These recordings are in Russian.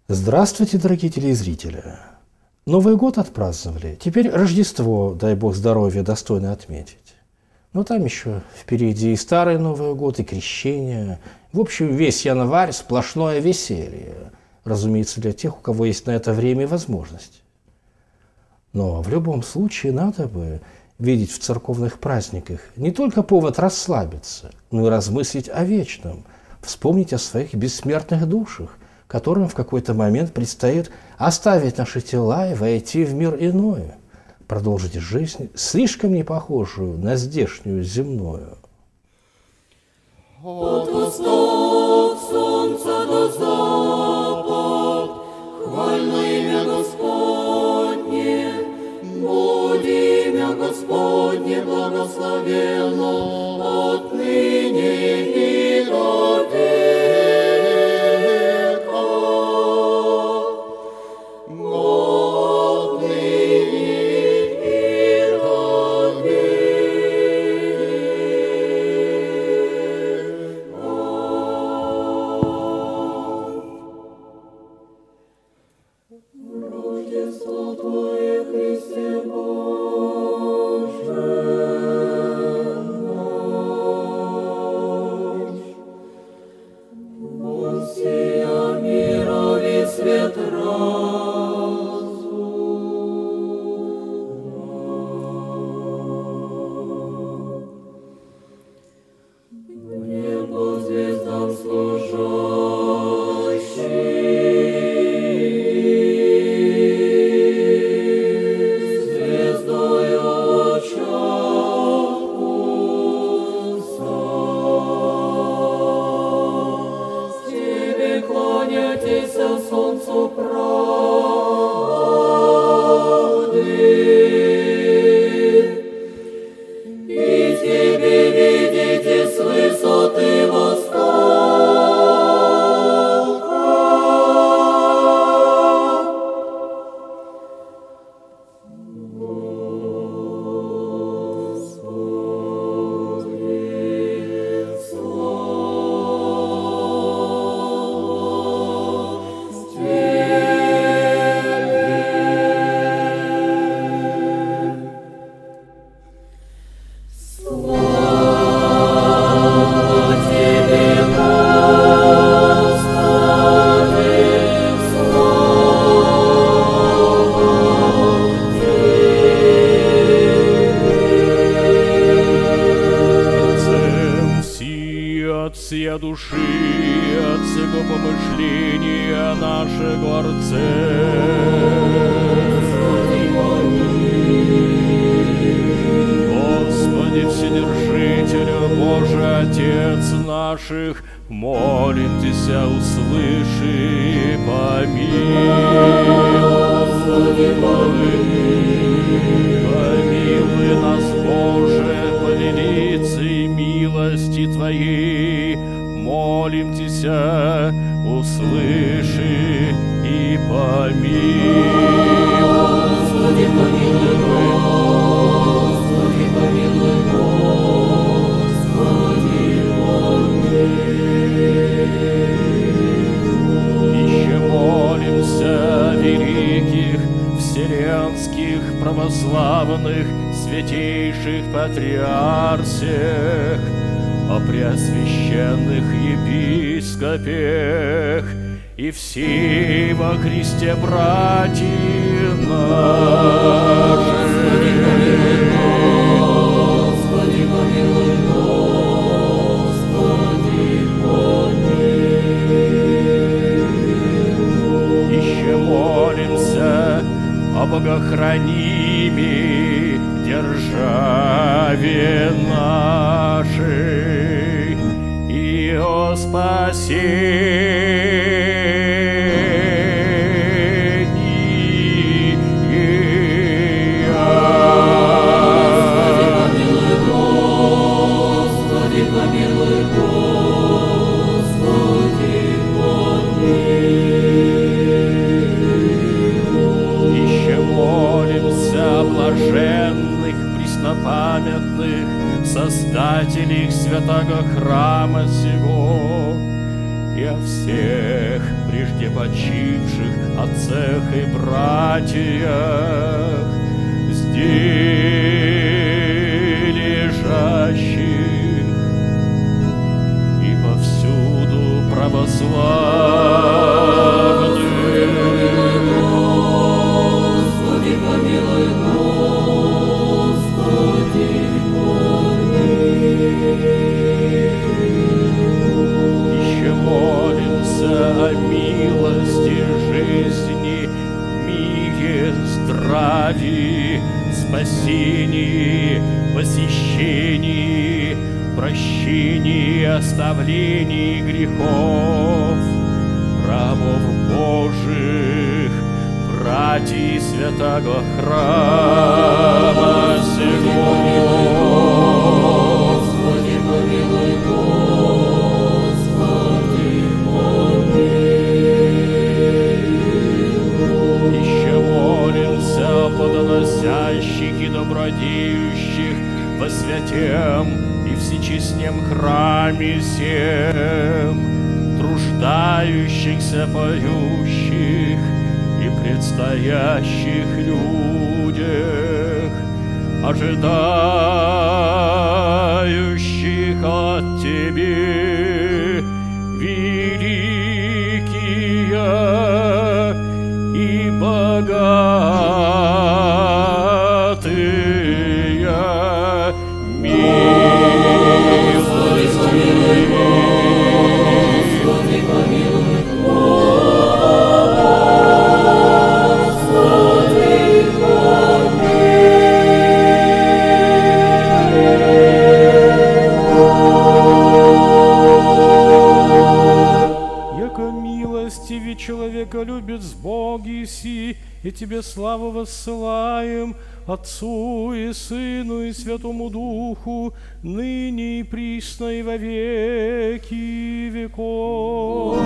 Здравствуйте, дорогие телезрители! Новый год отпраздновали, теперь Рождество, дай Бог здоровья, достойно отметить. Но там еще впереди и Старый Новый год, и Крещение. В общем, весь январь сплошное веселье. Разумеется, для тех, у кого есть на это время и возможность. Но в любом случае надо бы видеть в церковных праздниках не только повод расслабиться, но и размыслить о вечном, вспомнить о своих бессмертных душах, которым в какой-то момент предстоит оставить наши тела и войти в мир иной, продолжить жизнь, слишком не похожую на здешнюю земную. От восток солнца до запад, хвально имя Господне, будь имя Господне благословенно отныне и до века. Рождество Твое, Христе Боже наш, пусть сия мирови свет разума, небо звездам служащий, солнцу правды, и тебе видите с высоты востока. Всея души, от всего помышления нашего Отце. Господи, Вседержителю, Боже, Отец наших, молим Тебя, услыши и помилуй. Господи, помилуй нас, Боже, по велицей милости Твоей, молим Тебя, услыши и помилуй. Господи, помилуй, Господи, помилуй, Господи, помилуй. Еще молимся о великих вселенских православных святейших патриарсиях, о преосвященных епископах и все во Христе братья наши. Господи, помилуй, Господи, помилуй. Еще молимся о богохранимой державе нашей и о спасении. Господи, помилуй, Господи, помилуй. Еще молимся о блаженных преснопамятных создателях святого храма сего и о всех прежде непочивших отцах и братьях, здесь лежащих и повсюду православных. Господи, помилуй, Господи, Еще молимся о милости жизни, мире, здравии, спасении, посещении, прощении, оставлении грехов, рабов Божих, братьев святого храма сего. Господи, помилуй, Господи, Еще молимся о плодоносящих и добродеющих во святем и всечестнем храме всем, труждающихся, поющих и предстоящих людях, ожидающих от Тебе великие и богатые Господи, помилуй, человека любит с Боги си, и Тебе славу воссылаем, Отцу и Сыну и Святому Духу, ныне и присно и во веки веков.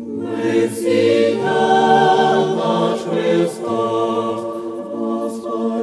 Христос, Господь.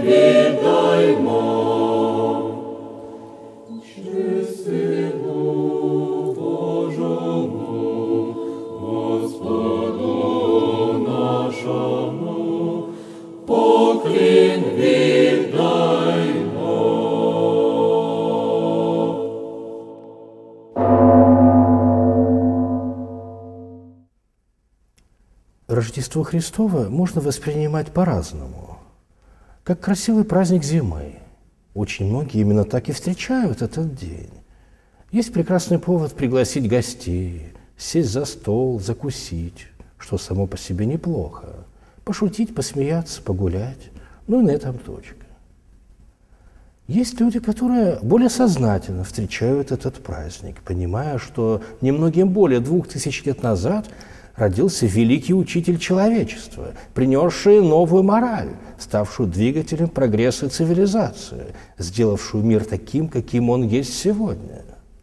Рождество Христово можно воспринимать по-разному, как красивый праздник зимы. Очень многие именно так и встречают этот день. Есть прекрасный повод пригласить гостей, сесть за стол, закусить, что само по себе неплохо, пошутить, посмеяться, погулять, ну и на этом точка. Есть люди, которые более сознательно встречают этот праздник, понимая, что немногим более 2000 лет назад родился великий учитель человечества, принесший новую мораль, ставшую двигателем прогресса и цивилизации, сделавшую мир таким, каким он есть сегодня.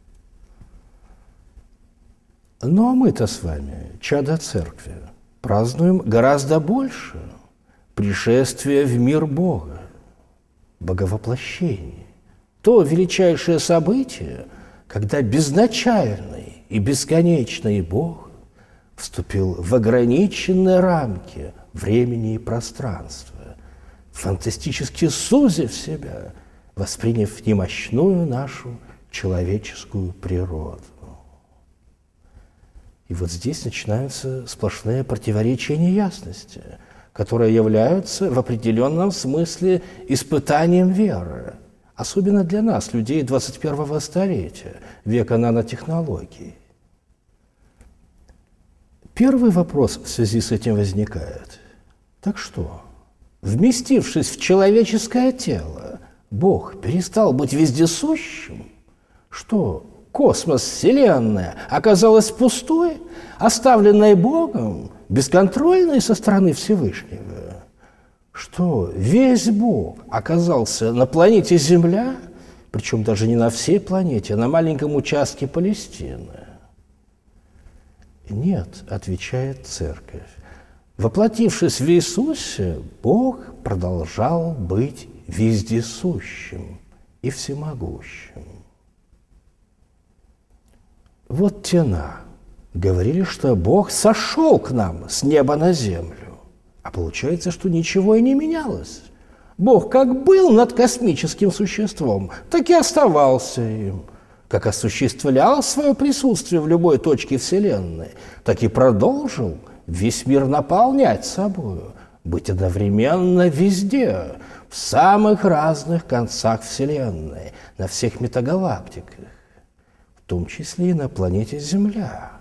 Ну а мы-то с вами, чада церкви, празднуем гораздо больше пришествие в мир Бога, боговоплощение, то величайшее событие, когда безначальный и бесконечный Бог вступил в ограниченные рамки времени и пространства, фантастически сузив себя, восприняв немощную нашу человеческую природу. И вот здесь начинаются сплошные противоречия и неясности, которые являются в определенном смысле испытанием веры, особенно для нас, людей 21-го столетия, века нанотехнологий. Первый вопрос в связи с этим возникает. Так что, вместившись в человеческое тело, Бог перестал быть вездесущим? Что, космос, Вселенная оказалась пустой, оставленной Богом, бесконтрольной со стороны Всевышнего? Что, весь Бог оказался на планете Земля, причем даже не на всей планете, а на маленьком участке Палестины? Нет, отвечает Церковь. Воплотившись в Иисусе, Бог продолжал быть вездесущим и всемогущим. Вот тена говорили, что Бог сошел к нам с неба на землю, а получается, что ничего и не менялось. Бог как был над космическим существом, так и оставался им. Как осуществлял свое присутствие в любой точке Вселенной, так и продолжил весь мир наполнять собою, быть одновременно везде, в самых разных концах Вселенной, на всех метагалактиках, в том числе и на планете Земля.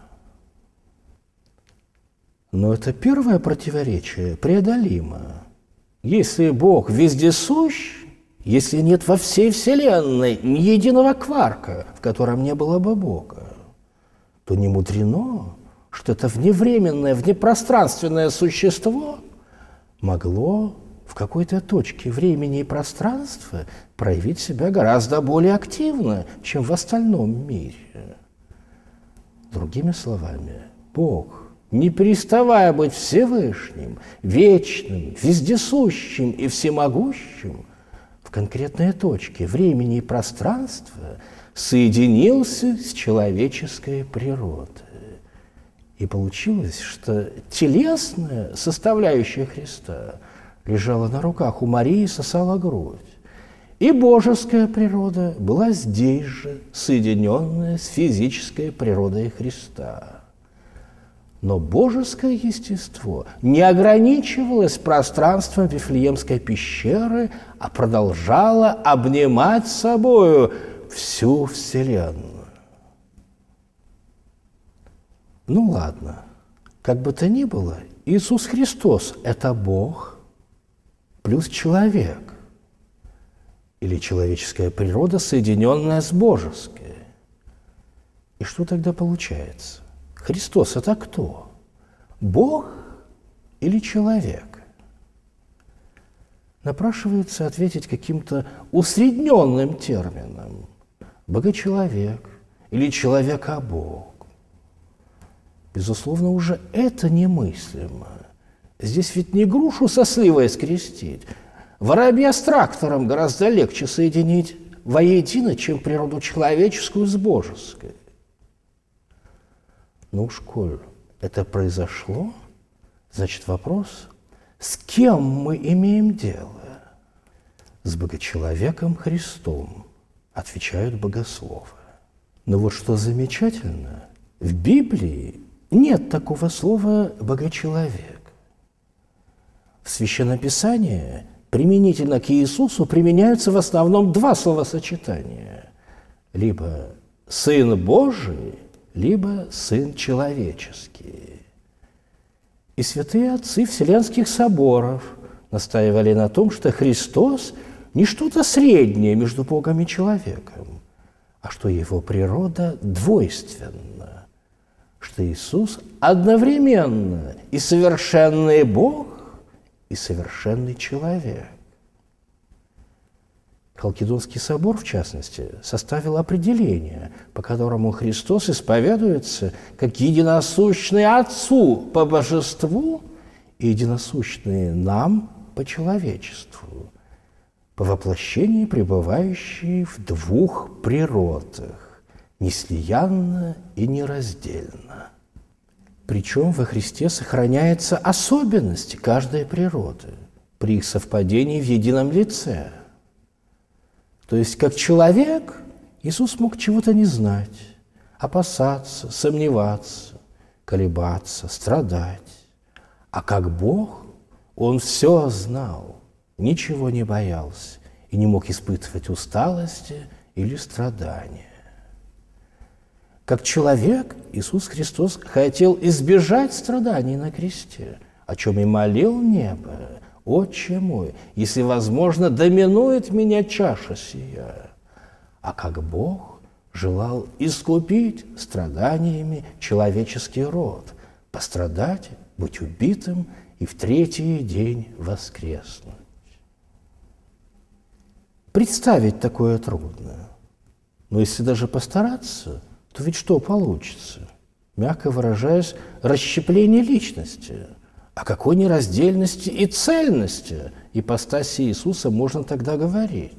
Но это первое противоречие преодолимо. Если Бог вездесущ, если нет во всей Вселенной ни единого кварка, в котором не было бы Бога, то не мудрено, что это вневременное, внепространственное существо могло в какой-то точке времени и пространства проявить себя гораздо более активно, чем в остальном мире. Другими словами, Бог, не переставая быть Всевышним, вечным, вездесущим и всемогущим, в конкретной точке времени и пространства соединился с человеческой природой. И получилось, что телесная составляющая Христа лежала на руках у Марии и сосала грудь. И божеская природа была здесь же, соединенная с физической природой Христа. Но божеское естество не ограничивалось пространством Вифлеемской пещеры, а продолжало обнимать собою всю Вселенную. Ну ладно, как бы то ни было, Иисус Христос – это Бог плюс человек, или человеческая природа, соединенная с божеской. И что тогда получается? Христос – это кто? Бог или человек? Напрашивается ответить каким-то усредненным термином. Богочеловек или человека-бог. Безусловно, уже это немыслимо. Здесь ведь не грушу со сливой скрестить. Воробья с трактором гораздо легче соединить воедино, чем природу человеческую с божеской. Ну уж коль это произошло, значит вопрос, с кем мы имеем дело? С богочеловеком Христом, отвечают богословы. Но вот что замечательно, в Библии нет такого слова «богочеловек». В Священном Писании применительно к Иисусу применяются в основном два словосочетания. Либо «Сын Божий», либо «Сын человеческий». И святые отцы Вселенских соборов настаивали на том, что Христос не что-то среднее между Богом и человеком, а что его природа двойственна, что Иисус одновременно и совершенный Бог, и совершенный человек. Халкидонский собор, в частности, составил определение, по которому Христос исповедуется как единосущный Отцу по божеству и единосущный нам по человечеству, по воплощении пребывающие в двух природах, неслиянно и нераздельно. Причем во Христе сохраняется особенность каждой природы при их совпадении в едином лице. То есть, как человек, Иисус мог чего-то не знать, опасаться, сомневаться, колебаться, страдать. А как Бог, Он все знал, ничего не боялся и не мог испытывать усталости или страдания. Как человек Иисус Христос хотел избежать страданий на кресте, о чем и молил небо: «Отче мой, если возможно, доминует меня чаша сия». А как Бог желал искупить страданиями человеческий род, пострадать, быть убитым и в третий день воскреснуть. Представить такое трудно, но если даже постараться, то ведь что получится? Мягко выражаясь, расщепление личности. О какой нераздельности и цельности ипостаси Иисуса можно тогда говорить?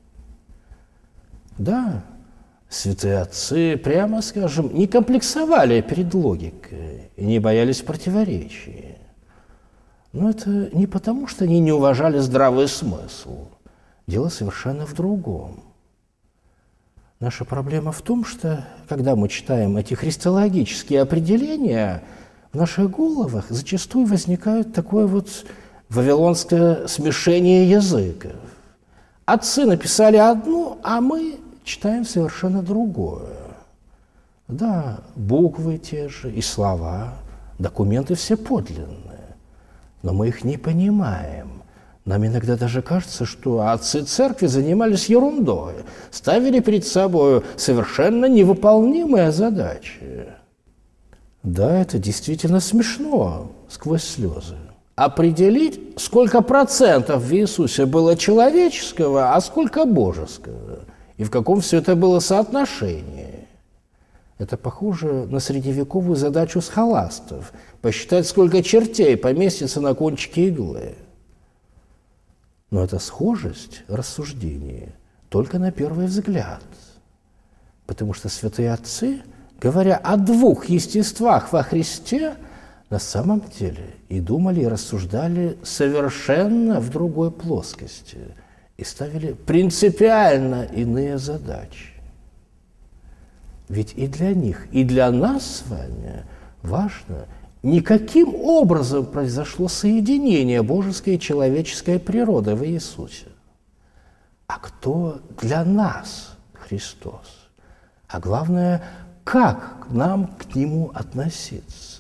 Да, святые отцы, прямо скажем, не комплексовали перед логикой и не боялись противоречий. Но это не потому, что они не уважали здравый смысл. Дело совершенно в другом. Наша проблема в том, что, когда мы читаем эти христологические определения, в наших головах зачастую возникает такое вот вавилонское смешение языков. Отцы написали одно, а мы читаем совершенно другое. Да, буквы те же и слова, документы все подлинные, но мы их не понимаем. Нам иногда даже кажется, что отцы церкви занимались ерундой, ставили перед собой совершенно невыполнимые задачи. Да, это действительно смешно сквозь слезы. Определить, сколько процентов в Иисусе было человеческого, а сколько божеского, и в каком все это было соотношении. Это похоже на средневековую задачу схоластов – посчитать, сколько чертей поместится на кончике иглы. Но это схожесть рассуждений только на первый взгляд, потому что святые отцы, говоря о двух естествах во Христе, на самом деле и думали, и рассуждали совершенно в другой плоскости и ставили принципиально иные задачи. Ведь и для них, и для нас с вами важно, не каким образом произошло соединение божеской и человеческой природы в Иисусе, а кто для нас Христос, а главное, как нам к Нему относиться.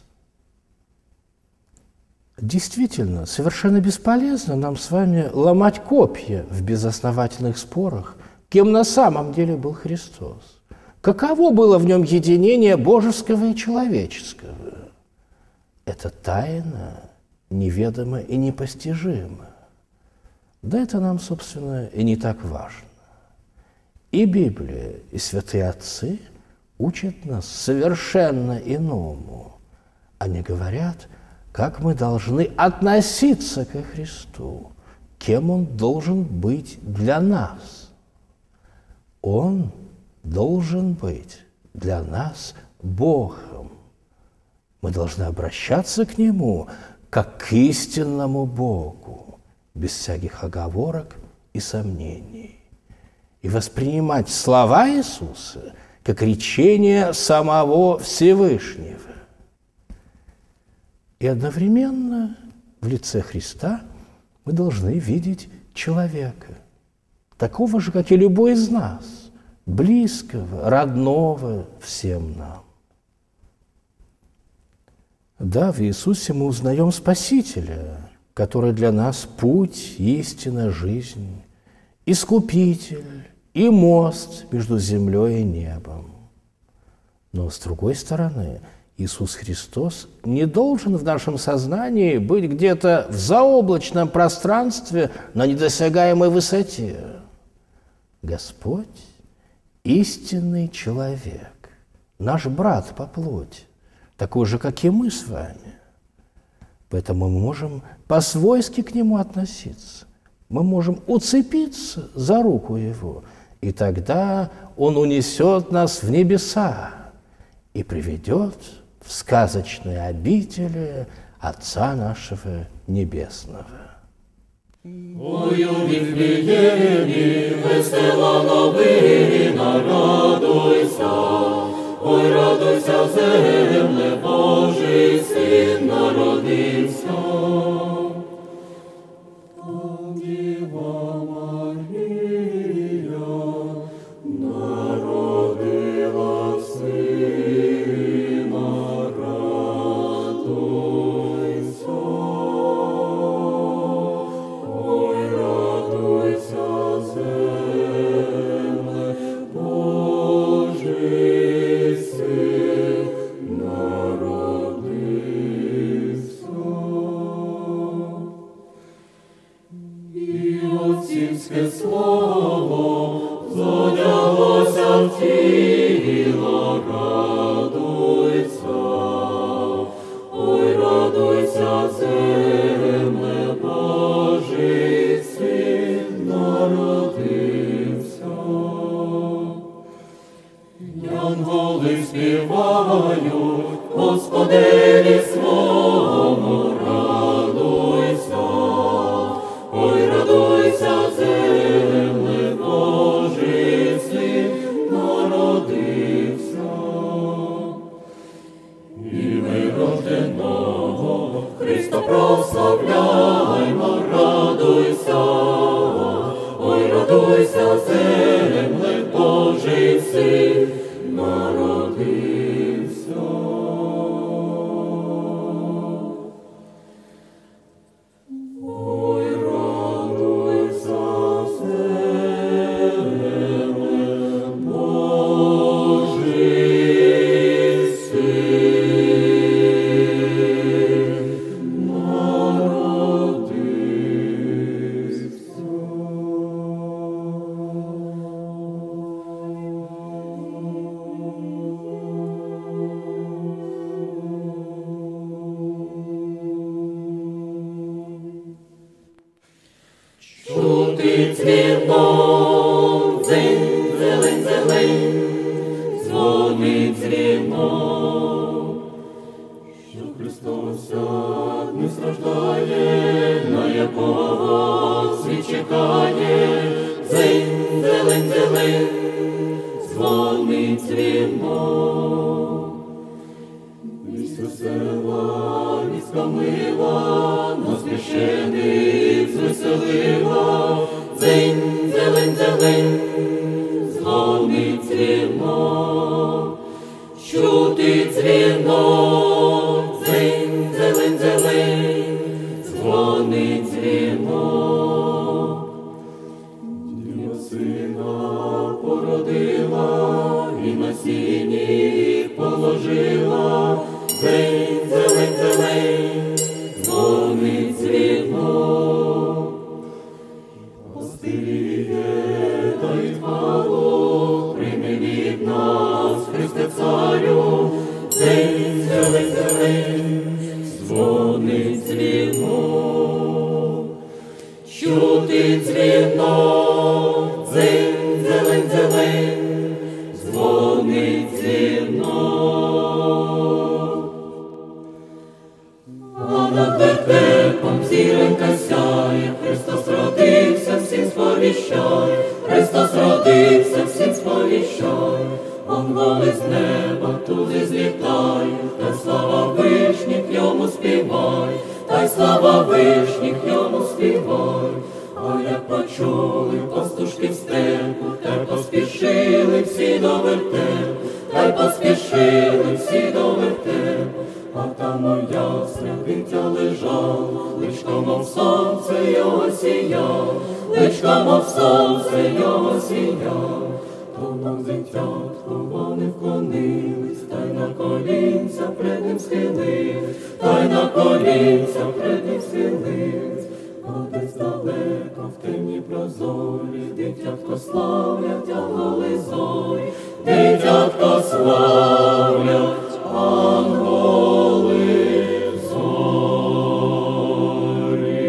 Действительно, совершенно бесполезно нам с вами ломать копья в безосновательных спорах, кем на самом деле был Христос. Каково было в нем единение божеского и человеческого? Это тайна, неведома и непостижима. Да это нам, собственно, и не так важно. И Библия, и святые отцы учат нас совершенно иному. Они говорят, как мы должны относиться ко Христу, кем Он должен быть для нас. Он должен быть для нас Богом. Мы должны обращаться к Нему как к истинному Богу, без всяких оговорок и сомнений, и воспринимать слова Иисуса как речение самого Всевышнего. И одновременно в лице Христа мы должны видеть человека, такого же, как и любой из нас, близкого, родного всем нам. Да, в Иисусе мы узнаем Спасителя, который для нас путь, истина, жизнь, Искупитель и мост между землей и небом. Но, с другой стороны, Иисус Христос не должен в нашем сознании быть где-то в заоблачном пространстве на недосягаемой высоте. Господь – истинный человек, наш брат по плоти, такой же, как и мы с вами. Поэтому мы можем по-свойски к Нему относиться. Мы можем уцепиться за руку Его, и тогда Он унесет нас в небеса и приведет в сказочные обители Отца нашего Небесного. Ой, у Вифлеємі весела новина, радуйся, ой, радуйся, земле, Божий Син народився. Діва Марія народила Сина, радуйся. Ой, радуйся, земле, Божий Син народився. І отцівське слово зодяглося в тіло, радуйся, ой, радуйся, земле, Божий Син народився. Янголи співають, Господеві свому, радуйся, ой, радуйся, земле, Божий Син народився. І ми рожденого Христа прославляймо, радуйся, ой, радуйся, земле, Божий Син народився. Ой, радуйся, земле, Божий Син народився. Чути дзвінок, дзень, зелень, зелень, дзвонить дзвінок, що Христос не страждає, на якого світ чекає. Дзень, зелень, зелень, дзвонить дзвінок. Вість весела, вістка мила, нас хрещених звеселила. Дзень, зелень, зелень, дзвонить дзвінок. Чути дзвінок, дзень, зелень, зелень, дзвонить дзвінок. Діва сина породила і на сіні їх положила. Дзень, зелень, зелень, дзвонить дзвінок. Пастиріє та й хвалу, прийми від нас, Христе Царю. Дзень, зелень, зелень, дзвонить дзвінок. Чути Зелень, зелень, зелень, дзвонить дзвінок. А над вертепом зіронька сяє, Христос родився, всім сповіщай, Христос родився, всім сповіщай. Анголи з неба туди злітають, та й слава вишніх йому співай, та й слава вишніх йому співай. А як почули пастушки в степу, та й поспішили всі до вертепу, та й поспішили всі до вертепу. А там ясне дитя лежало, личко, мов сонце його сіяв, личко, мов сонце його сіяв. Тому дитятку вони вклонились, та й на колінця пред ним схилились, та й на колінця пред ним схилились. А десь далеко в темні прозорі дитятко славлять ангели зорі, дитятко славлять ангели зорі.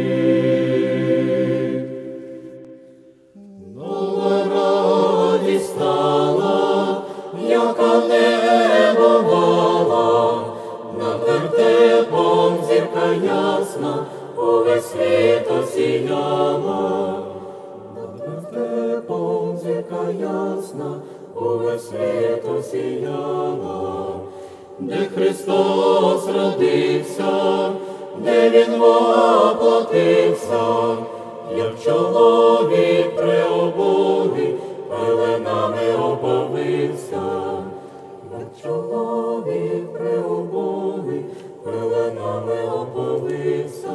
Нова радість стала, яка не бувала, над вертепом зірка ясна увесь світ осіяла. Над вертепом зірка ясна увесь світ осіяла. Де Христос родився, де Він воплотився, як чоловік при обові пеленами оповився, як чоловік при обові пеленами оповився.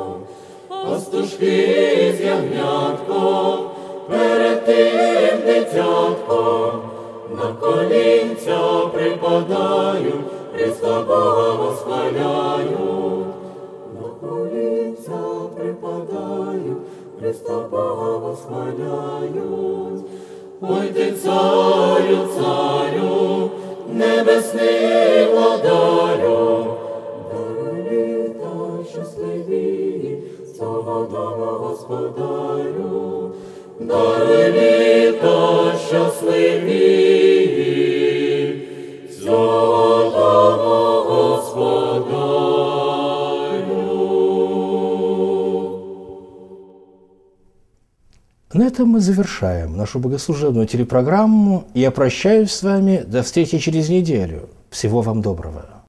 Пастушки з ягнятком перед тим дитятком на колінця припадають, Христа Бога восхваляють. На колінця припадають, Христа Бога восхваляють. Ой ти, царю, царю, небесний владарю, даруй літа щасливі цього дому господарю, даруй літа щасливі цього дому господарю. На этом мы завершаем нашу богослужебную телепрограмму. Я прощаюсь с вами до встречи через неделю. Всего вам доброго.